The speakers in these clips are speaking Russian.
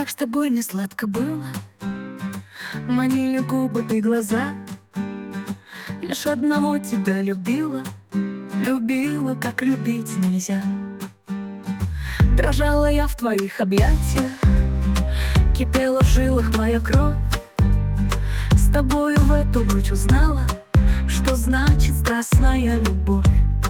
Как с тобой не сладко было, манили губы и глаза. Лишь одного тебя любила, любила, как любить нельзя. Дрожала я в твоих объятиях, кипела в жилах моя кровь. С тобою в эту ночь узнала, что значит страстная любовь.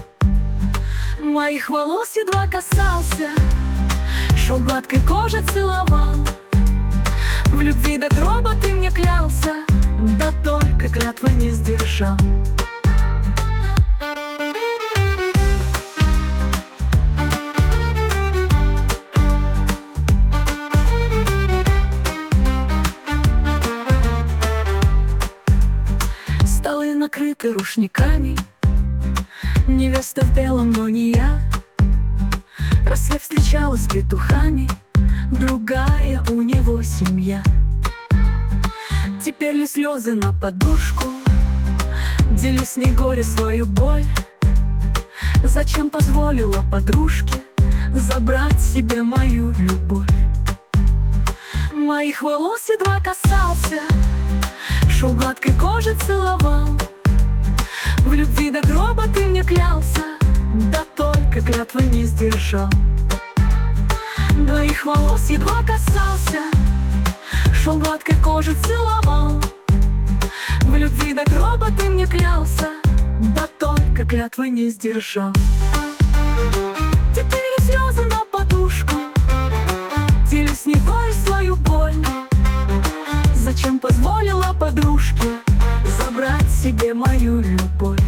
Моих волос едва касался, шел гладкой кожей целовал. В любви до гроба ты мне клялся, да только клятвы не сдержал. Столы накрыты рушниками, невеста в белом, но не я. Рассвет встречала с петухами, другая у него семья. Теперь ли слезы на подушку, делись с ней горе свою боль. Зачем позволила подружке забрать себе мою любовь? Моих волос едва касался, шел гладкой кожей целовал. В любви до гроба ты мне клялся, да только клятвы не сдержал. Моих волос едва касался, шел гладкой кожей целовал. В любви до гроба ты мне клялся, да только клятвы не сдержал. Теперь слезы на подушку, делись с ней свою боль. Зачем позволила подружке забрать себе мою любовь?